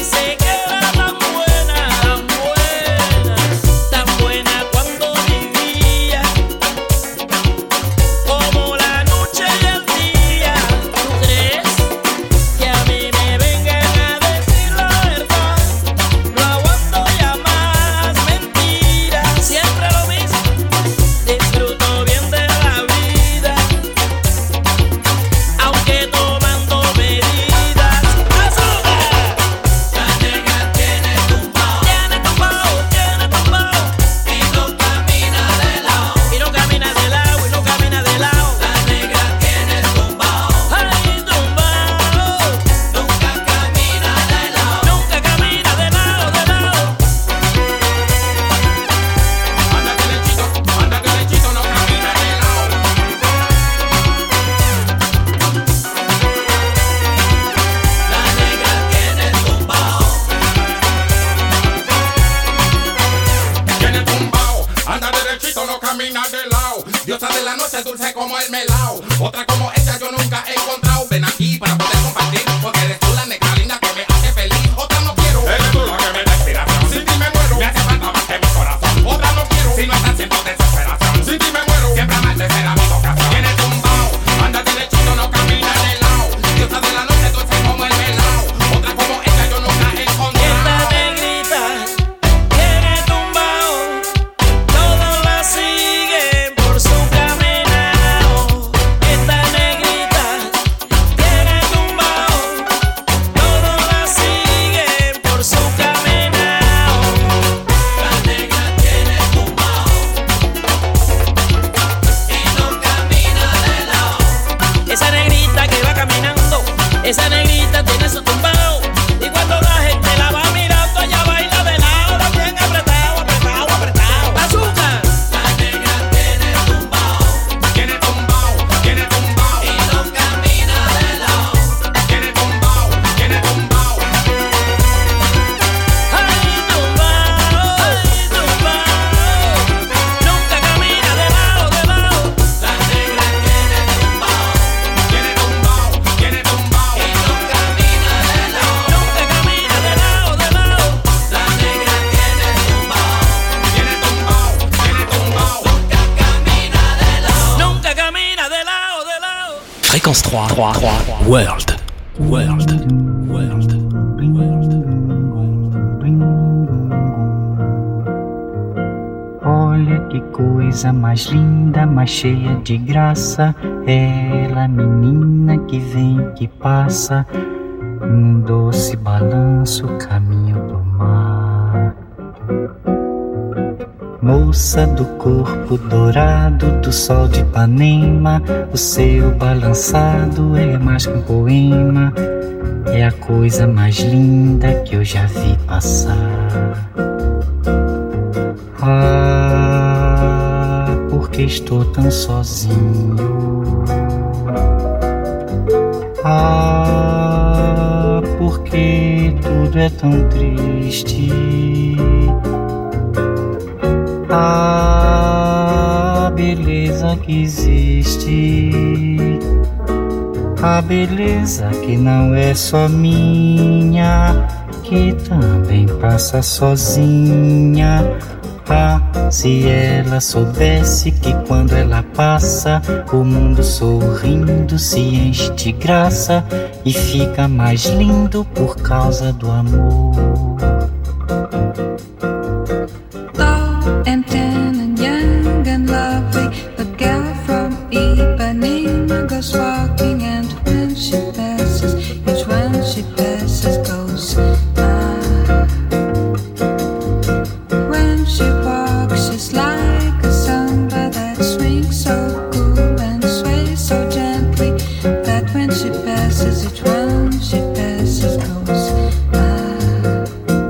Diosa de la noche, dulce como el melao. Otra como ella yo nunca he encontrado. Ven aquí para poder compartir, porque eres tú la negra linda que me hace feliz. Otra no quiero, eres tú la que me da inspiración. Sin ti me muero, me hace falta más que mi corazón. Otra no quiero, si no estás siendo desesperación. Sin ti me muero, siempre amarte será mi vocación. Tienes tumbao, anda derechito, no camina de lado. Diosa de la noche, dulce como el melao. Otra como ella yo nunca he encontrado. Esta negrita tiene tumbao, todos la siguen por su caminao. Esta negrita tiene tumbao, todos la siguen por su caminao. La negra tiene tumbao y no camina de lado. Esa negrita que va caminando, esa negrita tiene su tumbao. Y cuando la gente la va mirando, ella baila de lado, bien apretado, apretado, apretado. ¡Azúcar! La negra tiene tumbao Tiene tumbao, tiene tumbao. y no camina de lado. Tiene tumbao, tiene tumbao. ¡Ay, tumbao! ¡Ay, tumbao! Nunca camina de lado, de lado. La negra tiene tumbao Tiene tumbao, tiene tumbao. y no camina de lado. Nunca camina de lado, de lado. La negra tiene tumbao Tiene tumbao, tiene tumbao. nunca camina de lado. Nunca camina de lado, de lado. Fréquence 3, World. Olha que coisa mais linda, mais cheia de graça. Ela, menina que vem e que passa, num doce balanço, caminho do mar. Moça do corpo dourado do sol de Ipanema, o seu balançado é mais que um poema. É a coisa mais linda que eu já vi passar. Ah, porque estou tão sozinho. Ah, porque tudo é tão triste. Ah, beleza que existe. A beleza que não é só minha, que também passa sozinha. Ah, se ela soubesse que quando ela passa, o mundo sorrindo se enche de graça e fica mais lindo por causa do amor. Tall and tan and young and lovely, the girl from Ipanema goes walking, and when she passes, each one she passes goes ah. When she walks, she's like a samba that swings so cool and sways so gently, that when she passes, each one she passes goes ah.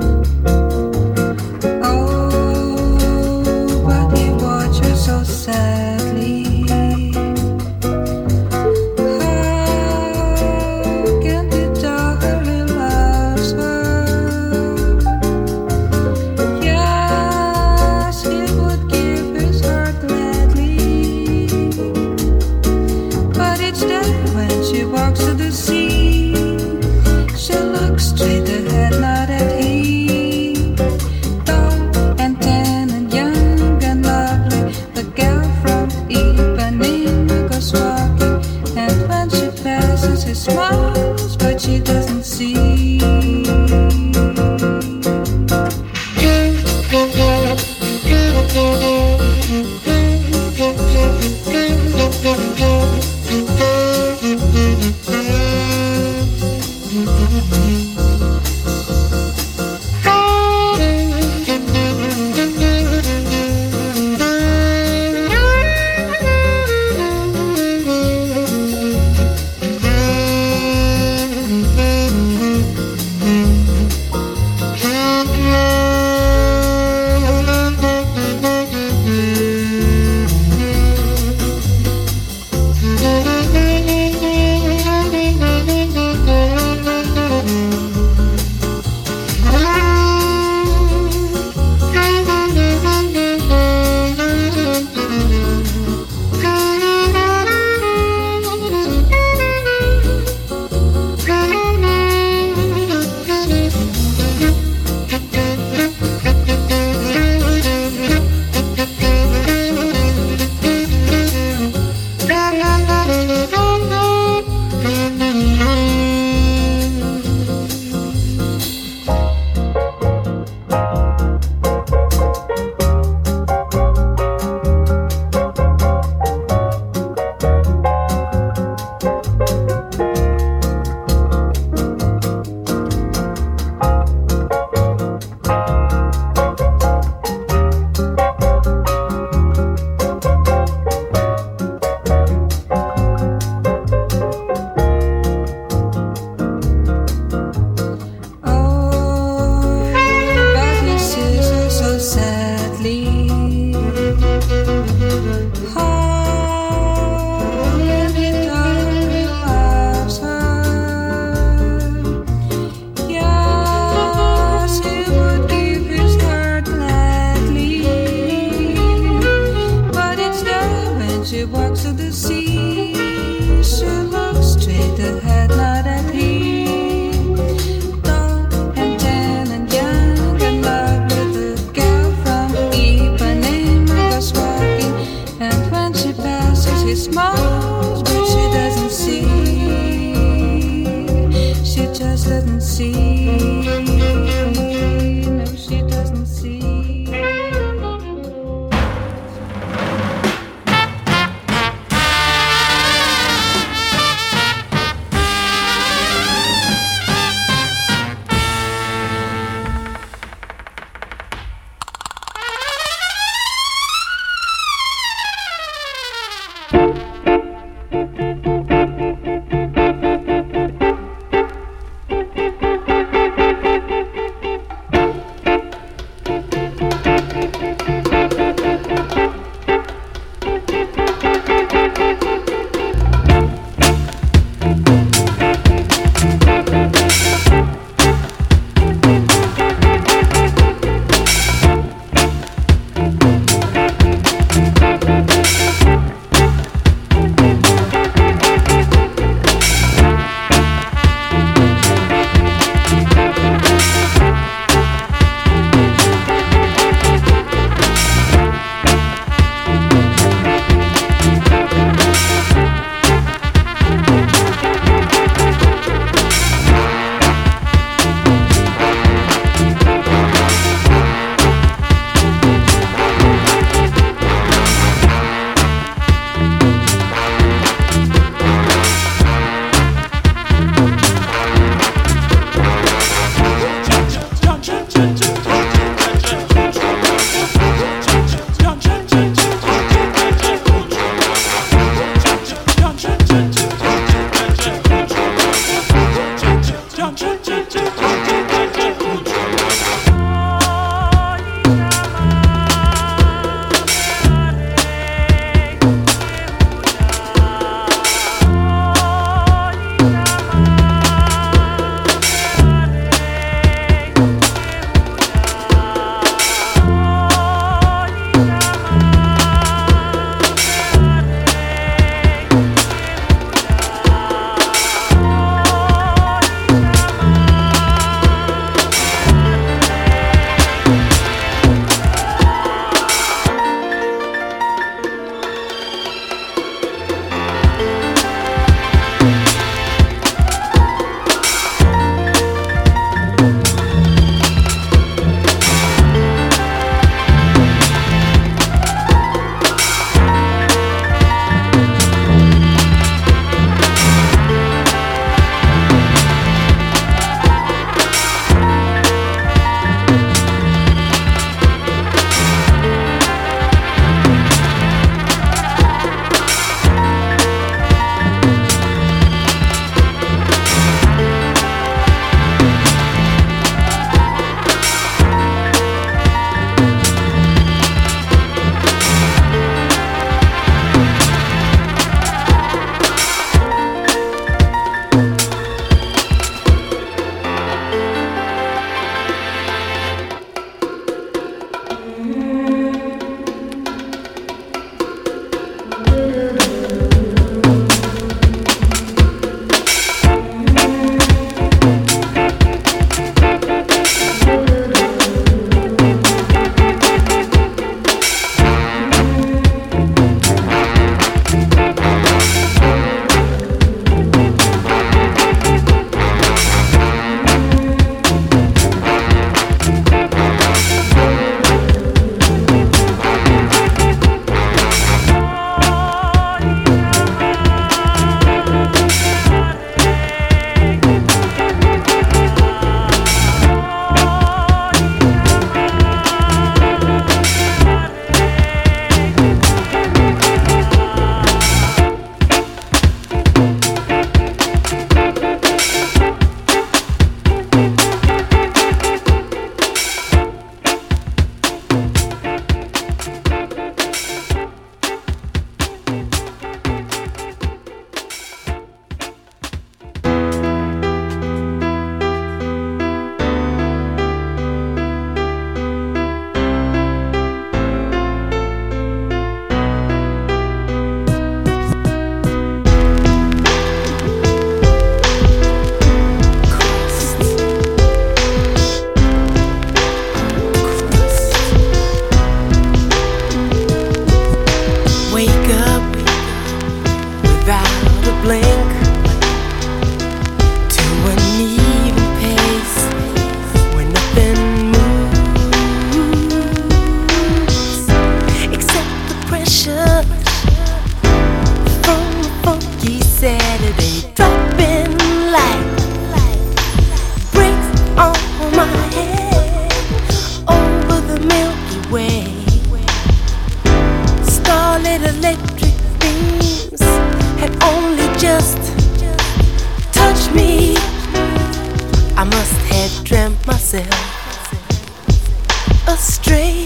astray.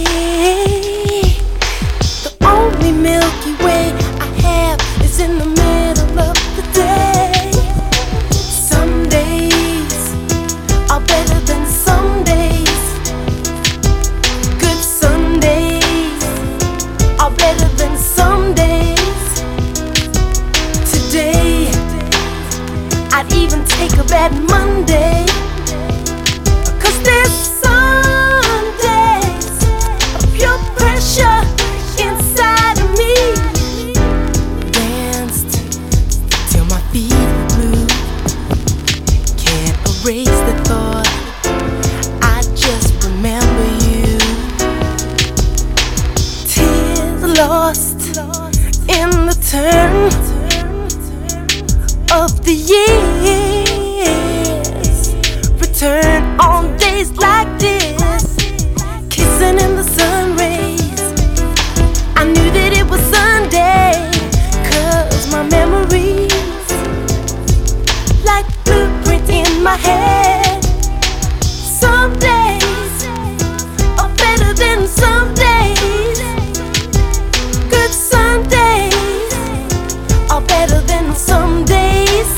The only Milky Way I have is in the middle of the day. Some days are better than some days. Good Sundays are better than some days. Today I'd even take a bad Monday. 'Cause there's some days of pure pressure inside of me. Danced till my feet were blue. Can't erase the thought, I just remember you. Tears lost in the turn of the years. Return on days like this, kissing in the sun rays. I knew that it was Sunday, 'cause my memories like blueprint in my head. Some days are better than some days. Good Sundays are better than some days.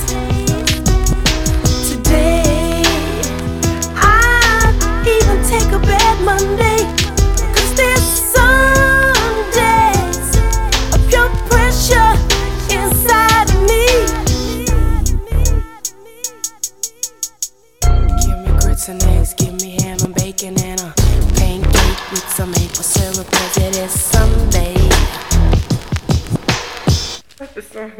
Today I'd even take a bad Monday. 'Cause there's some days of pure pressure inside of me. Give me grits and eggs, give me ham and bacon and a pancake with some maple syrup, 'cause it is Sunday. That's the song.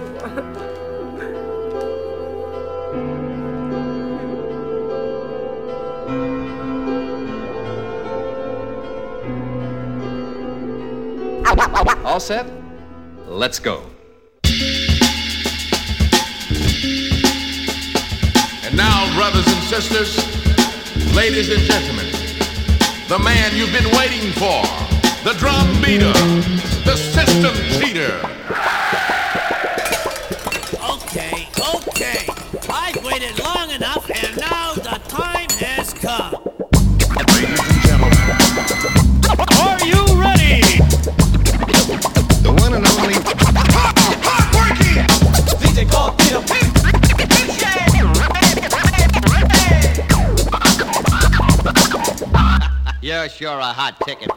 All set? Let's go. And now, brothers and sisters, ladies and gentlemen, the man you've been waiting for, the drum beater, the system cheater. Okay. I've waited long enough, and now the time has come. Ladies and gentlemen, Are you ready? The one and only. DJ Gold Peter. You're sure a hot ticket.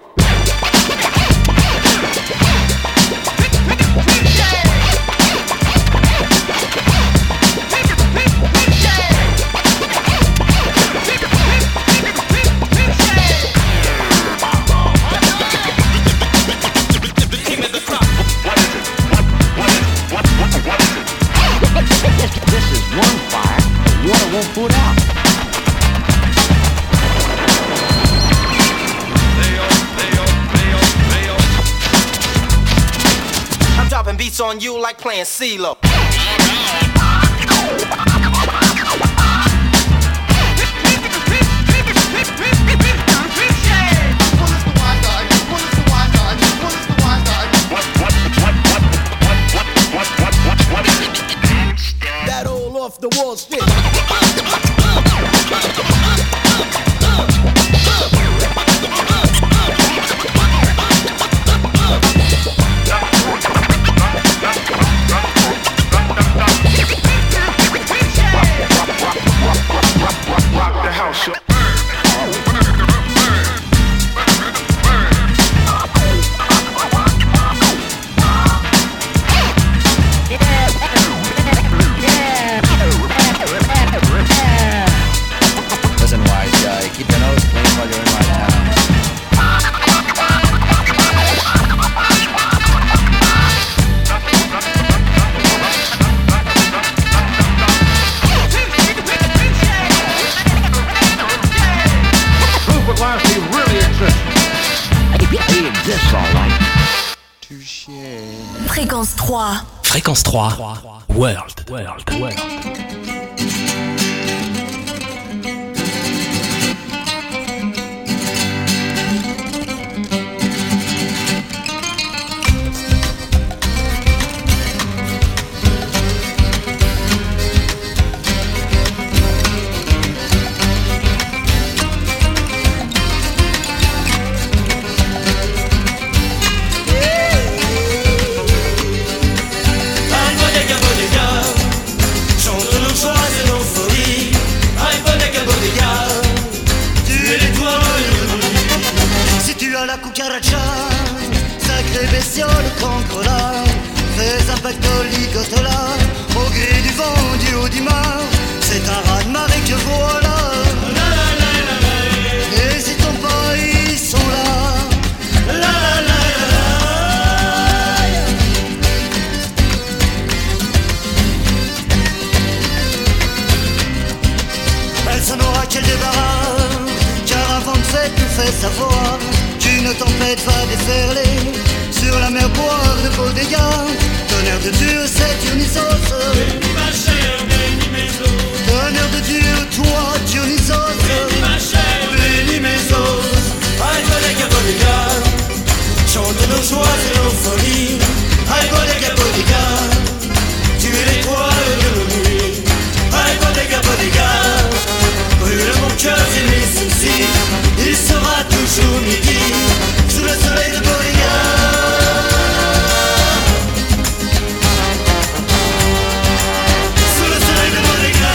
This is one fire, water won't put out. I'm dropping beats on you like playing CeeLo. That old off the wall shit. rock the house. Listen, wise guy, keep your nose clean while you're in my town. Rupert Lashley really exists. He exists, all right. Fréquence 3. Fréquence 3. World. cucaracha, sacré bestiole cancrola, fais un pactole ligotola, au gré du vent du haut du mar, c'est un raz-de-marée que voilà. N'hésitons pas, ils sont là. La la la la la. Elle s'en aura quel débarras, car un vent de fête nous fait savoir qu'une tempête va déferler sur la mer boire de beaux dégâts. Tonnerre de Dieu, c'est Dionysos. Bénis ma chère, bénis mes os. Tonnerre de Dieu, toi Dionysos. Bénis ma chère, bénis mes os. Aïe, bodega, bodega, chante nos joies et nos folies. Aïe, bodega, bodega, tu es l'étoile de nos nuits. Aïe, bodega, bodega, brûle mon cœur et mes soucis. Il sera toujours midi sous le soleil de Bodega. Sous le soleil de Bodega.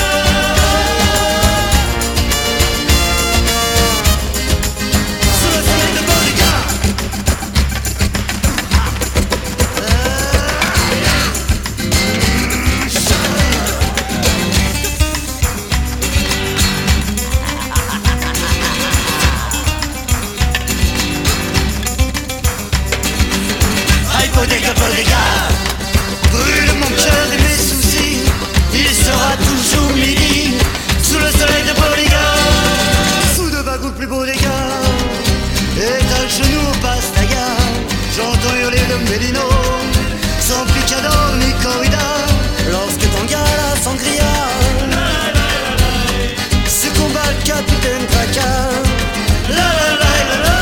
Sous le soleil de Bodega. Bodega, bodega, brûle mon cœur et mes soucis. Il sera toujours midi sous le soleil de Bodega. Sous de bagou plus beau des gars, et t'as le genou au pastaga. J'entends hurler le mélino, sans picador ni corrida. Lorsque Tangala sangria se combat le capitaine Tracas. La la la la la.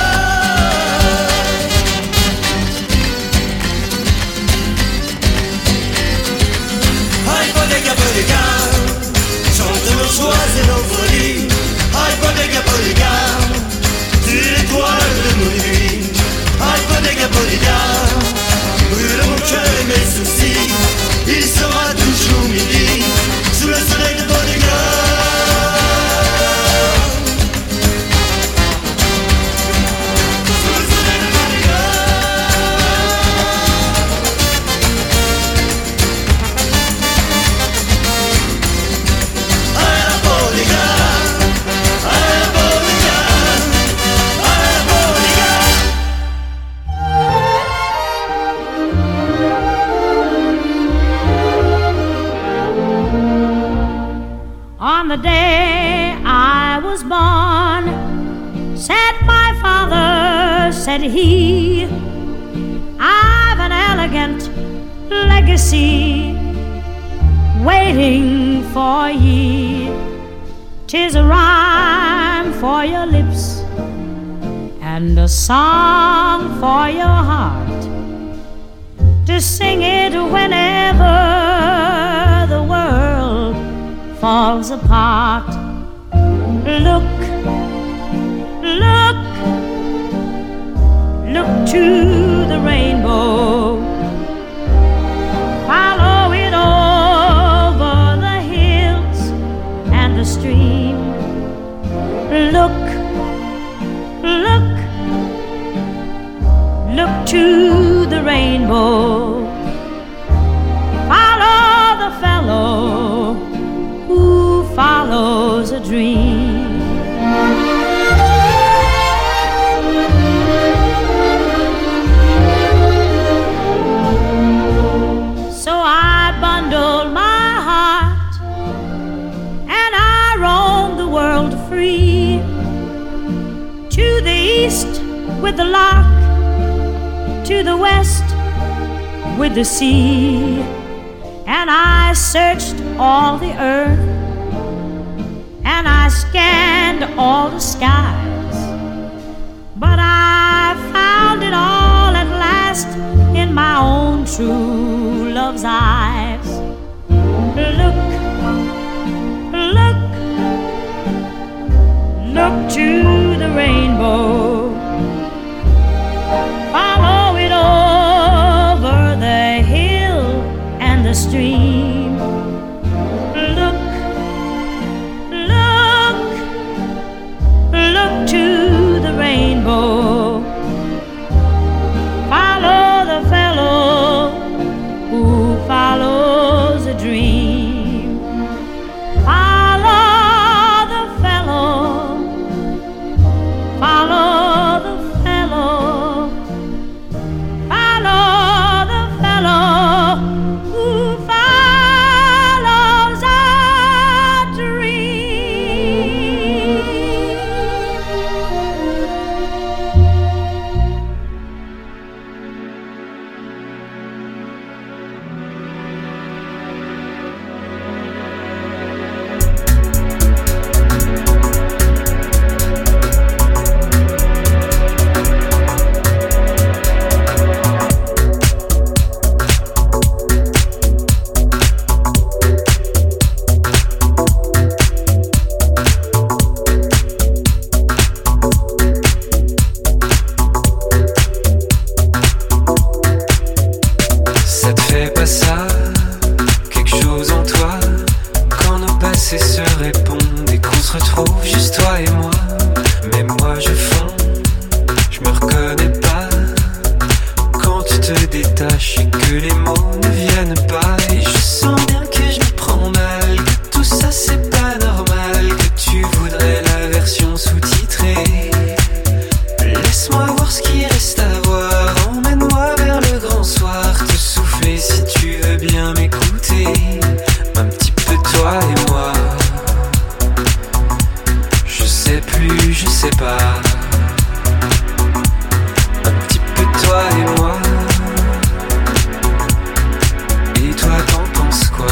Bodega, bodega, chante nos joies et nos folies. Aïe, bodega, bodega, tu es l'étoile de nos nuits. Aïe, bodega, bodega, brûle mon cœur et mes soucis. Il sera toujours midi sous le soleil de Bodega. Sous le soleil de Bodega. On the day I was born, said my father, said he, I've an elegant legacy waiting for ye. 'Tis a rhyme for your lips and a song for your heart, to sing it whenever the world falls apart. Look, look, look to the rainbow. Follow it over the hills and the stream. Look, look, look to the rainbow. Follow the fellow who follows a dream. So I bundled my heart and I roamed the world free, to the east with the lark, to the west with the sea. And I searched all the earth, and I scanned all the skies, but I found it all at last in my own true love's eyes. Look, look, look to the rainbow. Follow it over the hill and the stream. Look, look, look to the rainbow. Mais moi je fonds, je me reconnais pas quand tu te détaches et que les mots ne viennent pas. Et je sens bien que je me prends mal, que tout ça c'est pas normal, que tu voudrais la version sous-titrée. Laisse-moi voir ce qui reste à voir, emmène-moi vers le grand soir, te souffler si tu veux bien m'écouter, un petit peu toi et moi. Je sais plus, je sais pas, un petit peu toi et moi. Et toi t'en penses quoi?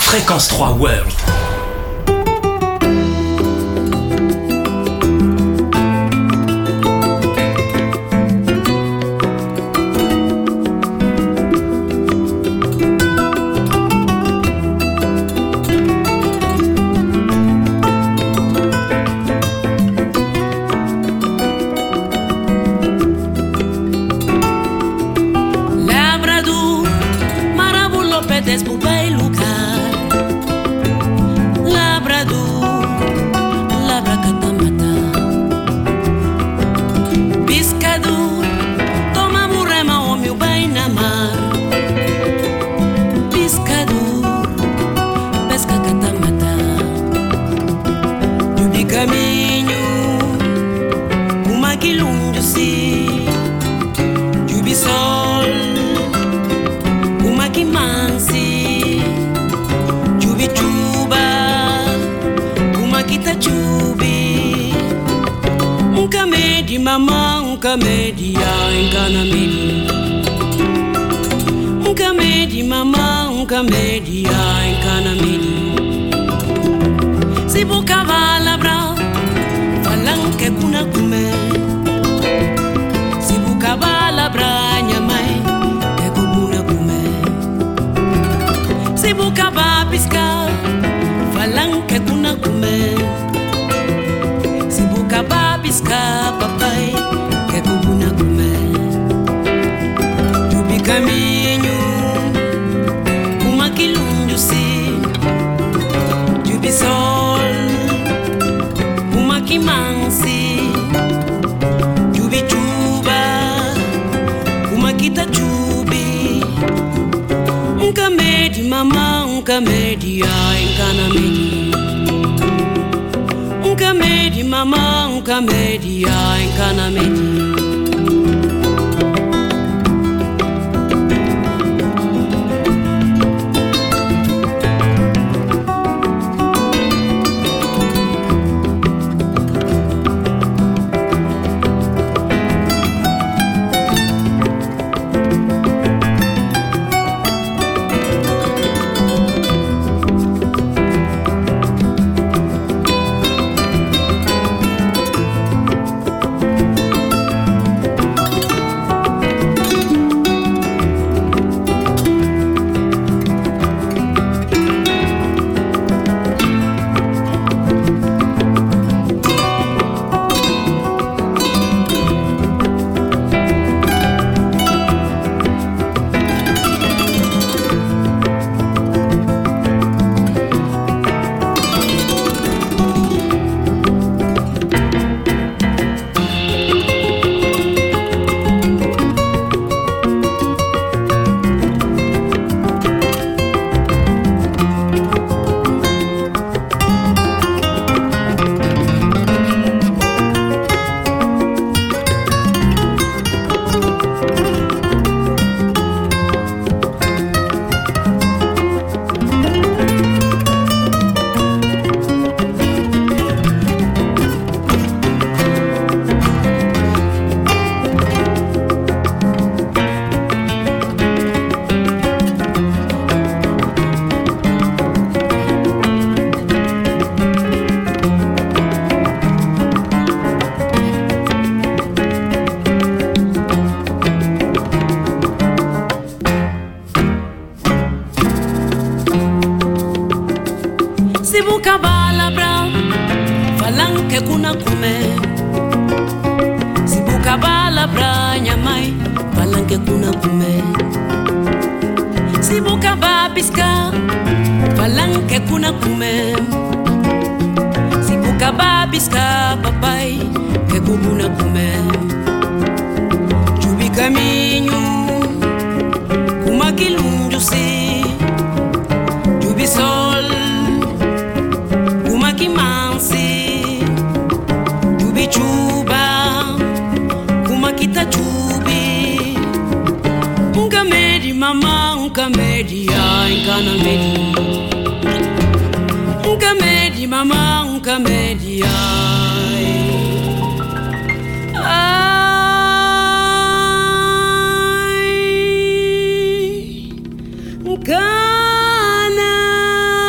Fréquence 3 World. Ghana.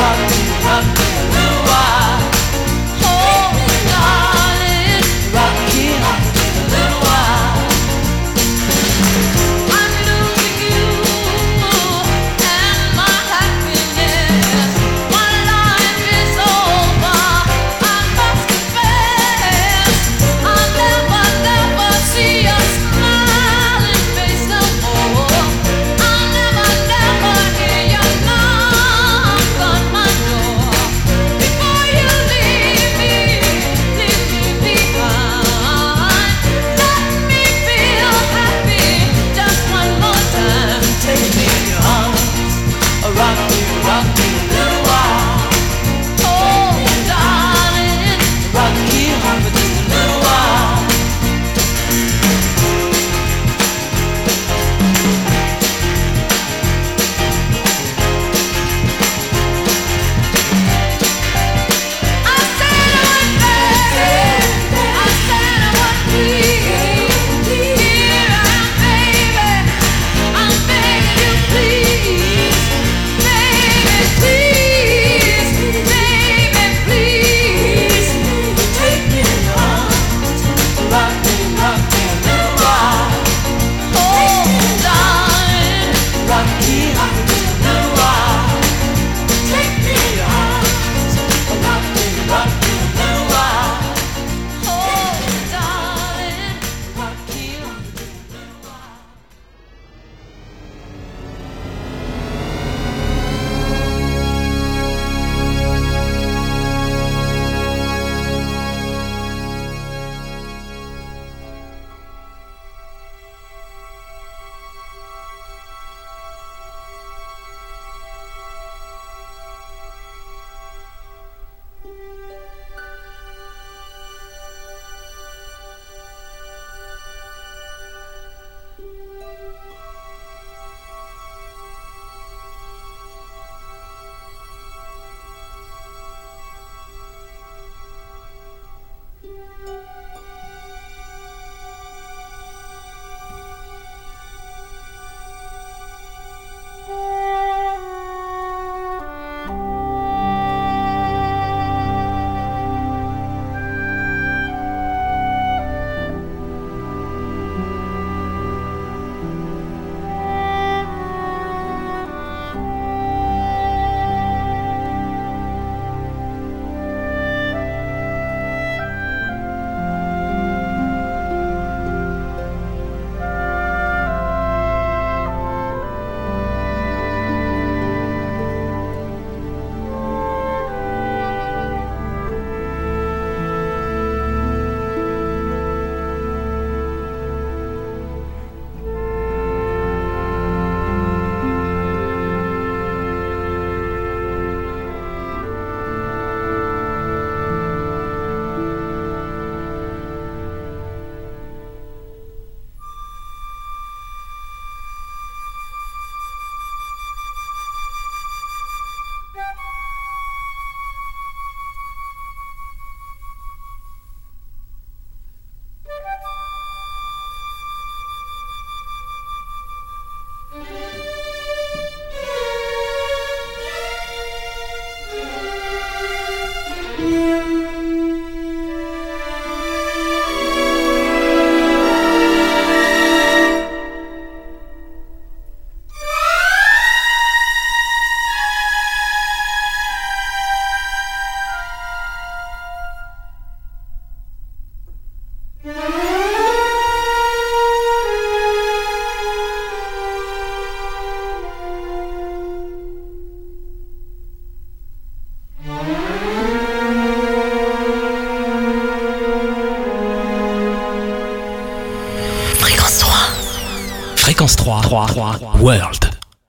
Fréquence 3, World.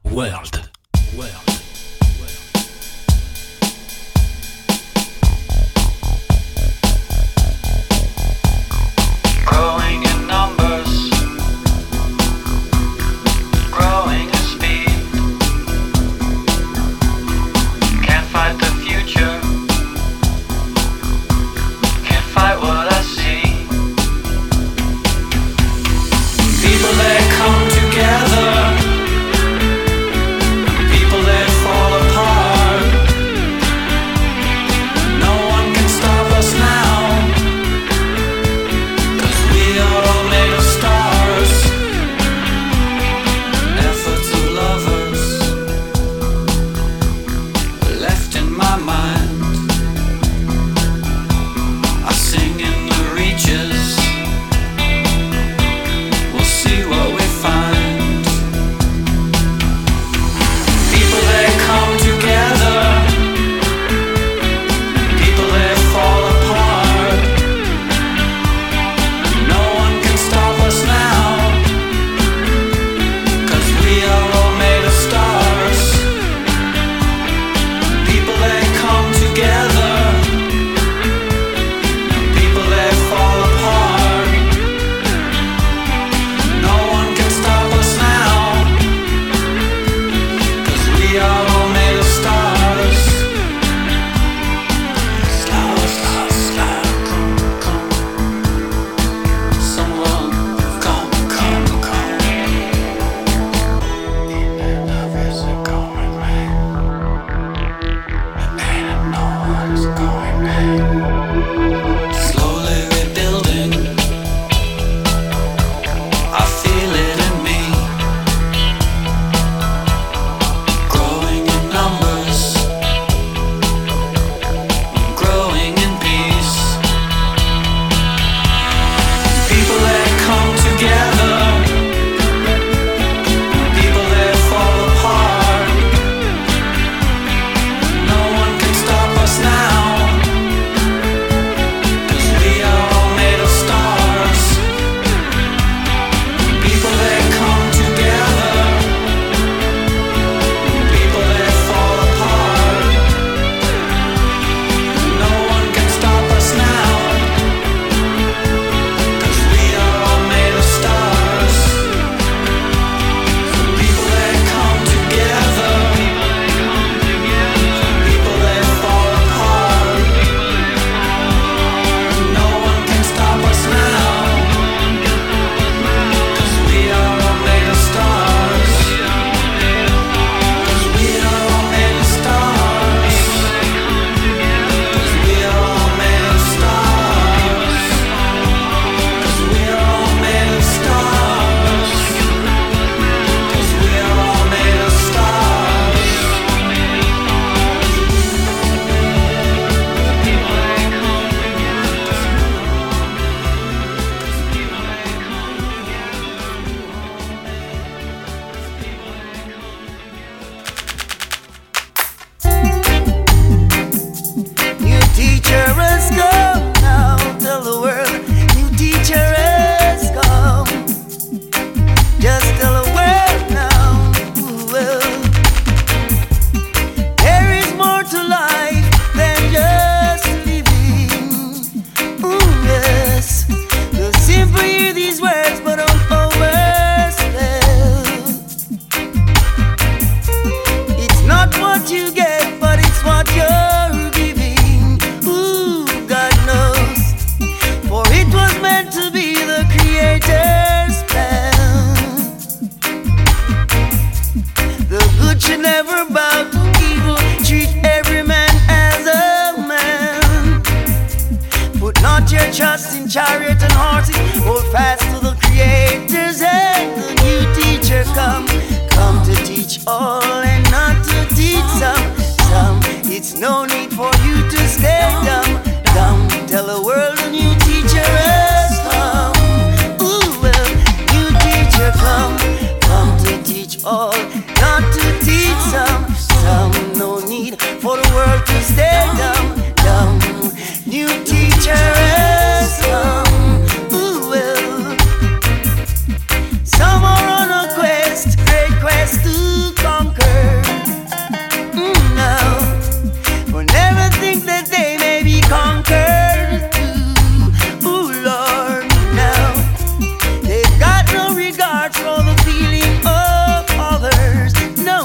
Growing in numbers, growing in speed. Can't fight the future, can't fight what I see. People that come together what you get, but it's what you're giving. Ooh, God knows. For it was meant to be the Creator's plan. The good should never bow to evil. Treat every man as a man. Put not your trust in chariot and horses. Hold fast to the Creator's hand. The new teacher come to teach all and not to teach some. It's no need for you to stay dumb. Tell the world a new teacher has come. Ooh, well, new teacher come to teach all, not to teach some. No need for the world to stay dumb. New teacher has come. Ooh, well, some are on a quest, great quest to conquer. Now, but never think that they may be conquered too. Ooh, Lord, now they've got no regard for the feeling of others. No,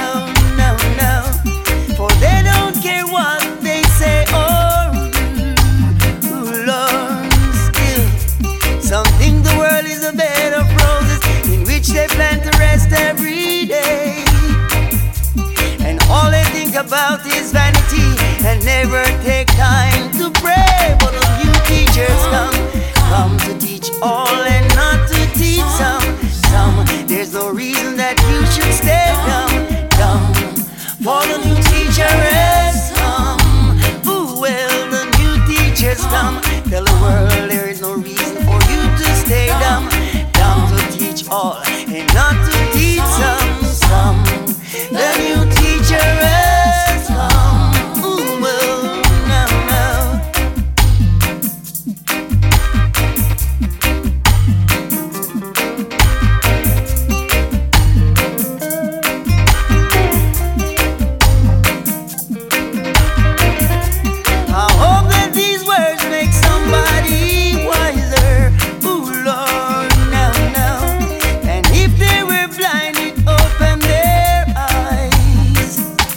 for they don't care what they say or do. Ooh, Lord, still some think the world is a bed of roses in which they plan to rest every day. And all they think about is vanity and never take time to pray. But the new teachers come to teach all and not to teach some. There's no reason that you should stay dumb. For the new teacher has come. Ooh, well, the new teachers come. Tell the world there is no reason for you to stay dumb. To teach all and not to teach some. The new teacher has come. Ooh, well, now. I hope that these words make somebody wiser. Ooh, Lord, now. And if they were blind, it opened their eyes.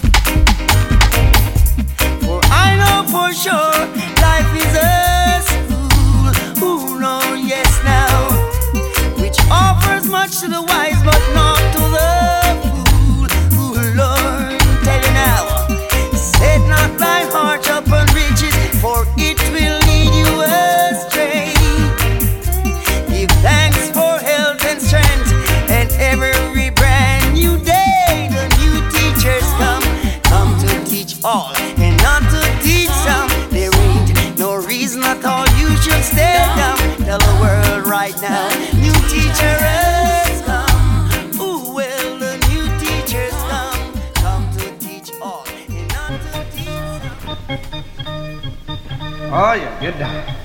For I know for sure life is a school. Ooh, no, yes, now, which offers much to the wise, but not to the fool. Ooh, Lord, tell you now, set not thy heart upon riches, for it will lead you astray. Give thanks for health and strength, and every brand new day. The new teachers come to teach all and not to teach some. There ain't no reason at all you should stay down. Tell the world right now, new teacher has come. Ooh, well, the new teachers come to teach all and not to teach some. Oh yeah, get down.